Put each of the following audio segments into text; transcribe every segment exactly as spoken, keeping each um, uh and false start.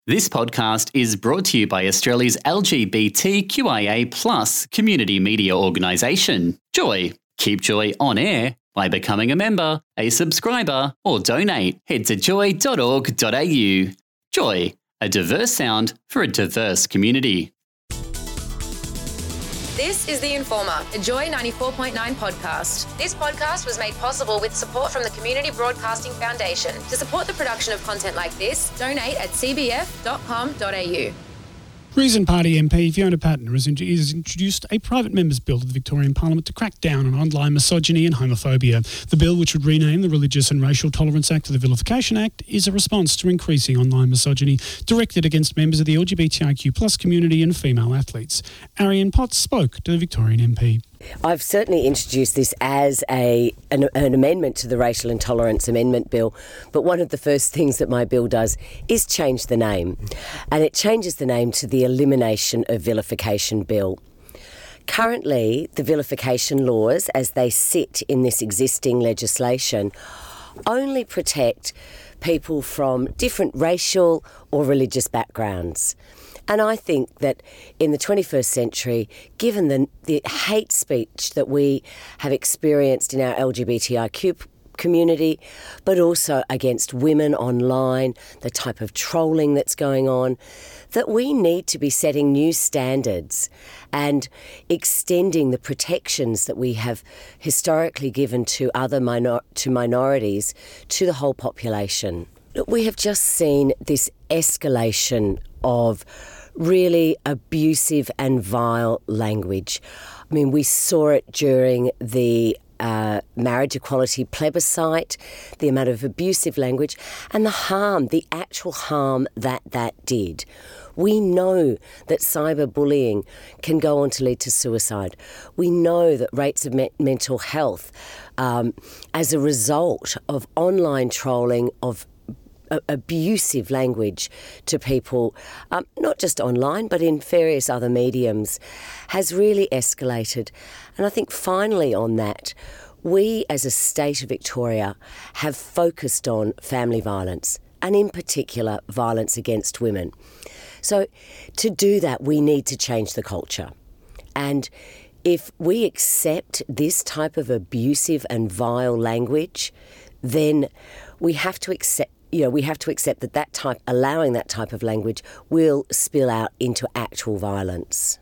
This podcast is brought to you by Australia's L G B T Q I A plus community media organisation, Joy. Keep Joy on air by becoming a member, a subscriber, or donate. Head to joy dot org dot a u. Joy, a diverse sound for a diverse community. This is The Informer, a Joy ninety-four point nine podcast. This podcast was made possible with support from the Community Broadcasting Foundation. To support the production of content like this, donate at c b f dot com dot a u. Reason Party M P Fiona Patten has introduced a private members' bill to the Victorian Parliament to crack down on online misogyny and homophobia. The bill, which would rename the Religious and Racial Tolerance Act to the Vilification Act, is a response to increasing online misogyny directed against members of the L G B T I Q plus community and female athletes. Arian Potts spoke to the Victorian M P. I've certainly introduced this as a an, an amendment to the Racial Intolerance Amendment Bill, but one of the first things that my bill does is change the name, and it changes the name to the Elimination of Vilification Bill. Currently, the vilification laws, as they sit in this existing legislation, only protect people from different racial or religious backgrounds. And I think that in the twenty-first century, given the, the hate speech that we have experienced in our L G B T I Q community, but also against women online, the type of trolling that's going on, that we need to be setting new standards and extending the protections that we have historically given to other minor- to minorities to the whole population. Look, we have just seen this escalation of really abusive and vile language. I mean, we saw it during the uh, marriage equality plebiscite, the amount of abusive language and the harm, the actual harm that that did. We know that cyberbullying can go on to lead to suicide. We know that rates of me- mental health um, as a result of online trolling, of abusive language to people, um, not just online, but in various other mediums, has really escalated. And I think finally on that, we as a state of Victoria have focused on family violence, and in particular, violence against women. So to do that, we need to change the culture. And if we accept this type of abusive and vile language, then we have to accept You know, we have to accept that that type, allowing that type of language will spill out into actual violence.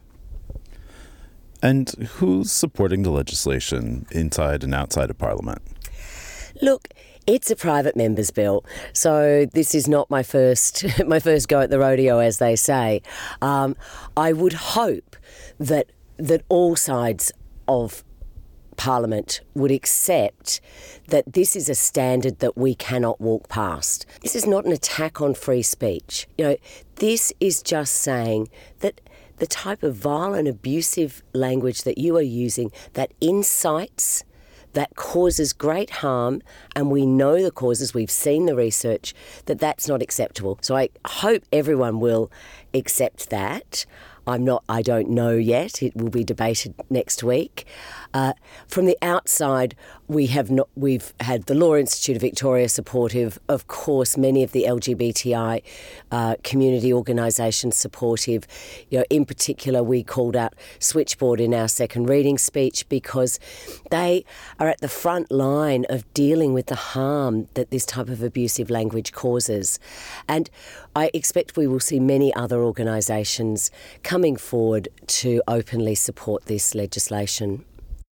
And who's supporting the legislation inside and outside of Parliament? Look, it's a private members' bill, so this is not my first my first go at the rodeo, as they say. Um, I would hope that that all sides of Parliament would accept that this is a standard that we cannot walk past. This is not an attack on free speech. You know, this is just saying that the type of vile and abusive language that you are using that incites, that causes great harm, and we know the causes, we've seen the research, that that's not acceptable. So I hope everyone will accept that. I'm not, I don't know yet. It will be debated next week. Uh, from the outside, we have not, we've had the Law Institute of Victoria supportive, of course, many of the L G B T I uh, community organisations supportive. You know, in particular, we called out Switchboard in our second reading speech because they are at the front line of dealing with the harm that this type of abusive language causes. And I expect we will see many other organisations coming forward to openly support this legislation.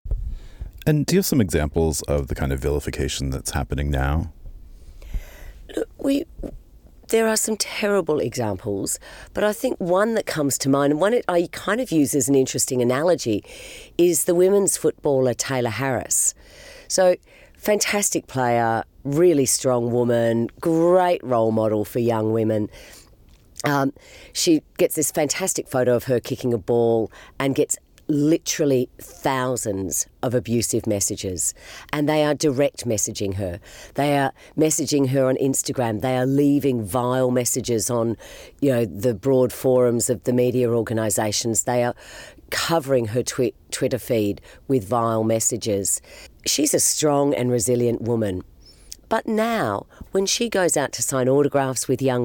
And do you have some examples of the kind of vilification that's happening now? Look, we, there are some terrible examples, but I think one that comes to mind, and one I kind of use as an interesting analogy, is the women's footballer Tayla Harris. So, fantastic player, really strong woman, great role model for young women. Um, she gets this fantastic photo of her kicking a ball and gets literally thousands of abusive messages, and they are direct messaging her. They are messaging her on Instagram. They are leaving vile messages on, you know, the broad forums of the media organisations. They are covering her twi- Twitter feed with vile messages. She's a strong and resilient woman. But now, when she goes out to sign autographs with young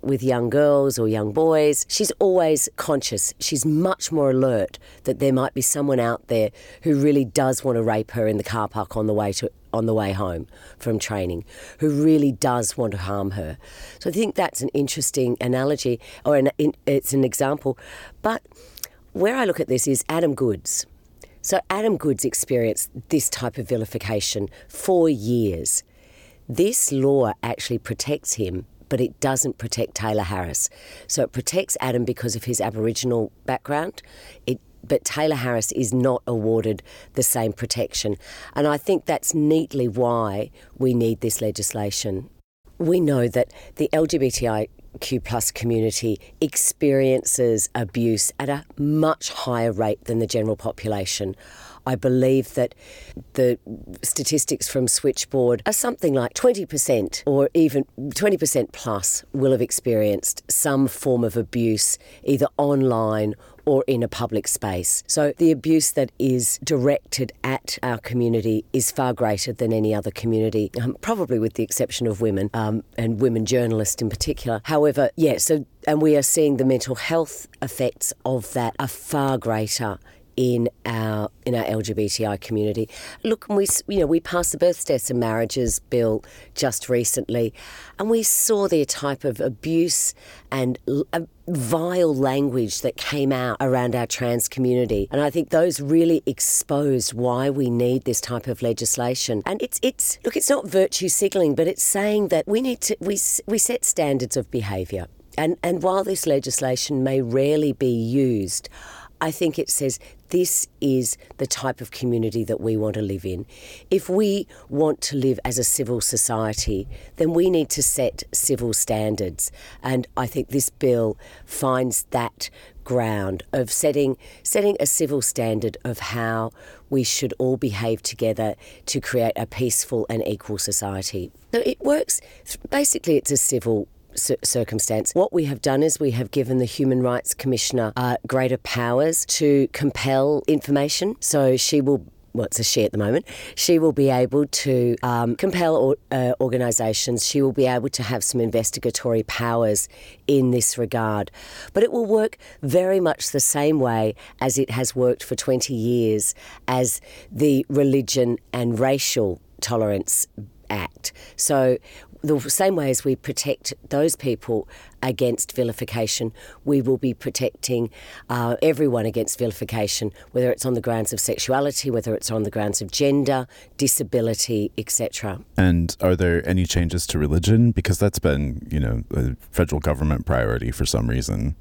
with young girls or young boys, she's always conscious. She's much more alert that there might be someone out there who really does want to rape her in the car park on the way to on the way home from training, who really does want to harm her. So I think that's an interesting analogy, or an, it's an example. But where I look at this is Adam Goodes. So Adam Goodes experienced this type of vilification for years. This law actually protects him, but it doesn't protect Taylor Harris. So it protects Adam because of his Aboriginal background. It But Taylor Harris is not awarded the same protection. And I think that's neatly why we need this legislation. We know that the L G B T I Q plus community experiences abuse at a much higher rate than the general population. I believe that the statistics from Switchboard are something like twenty percent or even twenty percent plus will have experienced some form of abuse, either online or in a public space. So the abuse that is directed at our community is far greater than any other community, um, probably with the exception of women, um, and women journalists in particular. However, yeah, so, and we are seeing the mental health effects of that are far greater in our in our L G B T I community. Look, we you know we passed the Births, Deaths and Marriages bill just recently, and we saw the type of abuse and uh, vile language that came out around our trans community, and I think those really exposed why we need this type of legislation. And it's it's look, it's not virtue signalling, but it's saying that we need to we we set standards of behaviour, and and while this legislation may rarely be used, I think it says this is the type of community that we want to live in. If we want to live as a civil society, then we need to set civil standards. And I think this bill finds that ground of setting setting a civil standard of how we should all behave together to create a peaceful and equal society. So it works, basically it's a civil circumstance. What we have done is we have given the Human Rights Commissioner uh, greater powers to compel information. So she will, well, it's a she at the moment, she will be able to um, compel or, uh, organisations. She will be able to have some investigatory powers in this regard. But it will work very much the same way as it has worked for twenty years as the Religion and Racial Tolerance Act. So the same way as we protect those people against vilification, we will be protecting uh, everyone against vilification, whether it's on the grounds of sexuality, whether it's on the grounds of gender, disability, et cetera. And are there any changes to religion? Because that's been, you know, a federal government priority for some reason.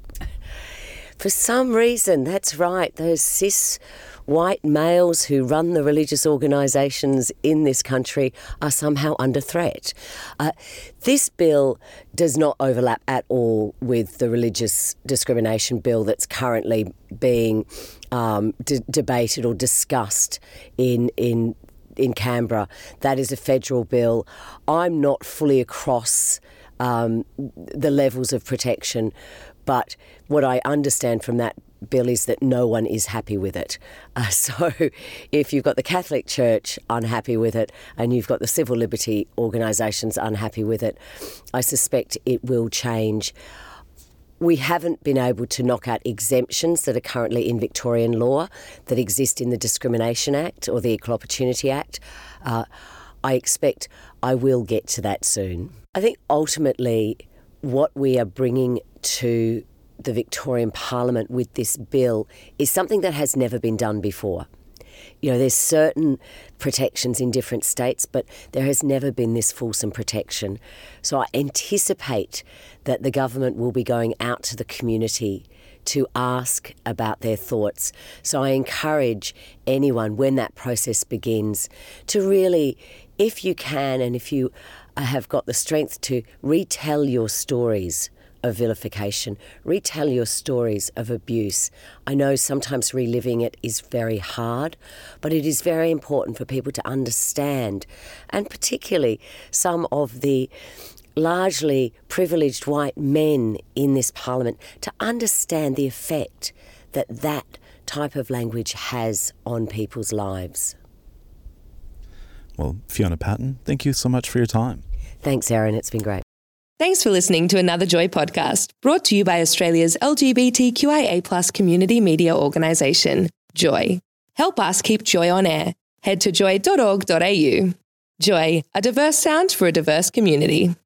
For some reason, that's right. Those cis white males who run the religious organisations in this country are somehow under threat. Uh, this bill does not overlap at all with the religious discrimination bill that's currently being um, d- debated or discussed in in in Canberra. That is a federal bill. I'm not fully across um, the levels of protection, but what I understand from that bill is that no one is happy with it. Uh, so if you've got the Catholic Church unhappy with it and you've got the civil liberty organisations unhappy with it, I suspect it will change. We haven't been able to knock out exemptions that are currently in Victorian law that exist in the Discrimination Act or the Equal Opportunity Act. Uh, I expect I will get to that soon. I think ultimately what we are bringing to the Victorian Parliament with this bill is something that has never been done before. You know, there's certain protections in different states, but there has never been this fulsome protection. So I anticipate that the government will be going out to the community to ask about their thoughts. So I encourage anyone, when that process begins, to really, if you can and if you have got the strength to retell your stories of vilification, retell your stories of abuse. I know sometimes reliving it is very hard, but it is very important for people to understand, and particularly some of the largely privileged white men in this parliament, to understand the effect that that type of language has on people's lives. Well, Fiona Patten, thank you so much for your time. Thanks, Aaron. It's been great. Thanks for listening to another Joy podcast, brought to you by Australia's L G B T Q I A plus community media organisation, Joy. Help us keep Joy on air. Head to joy dot org dot a u. Joy, a diverse sound for a diverse community.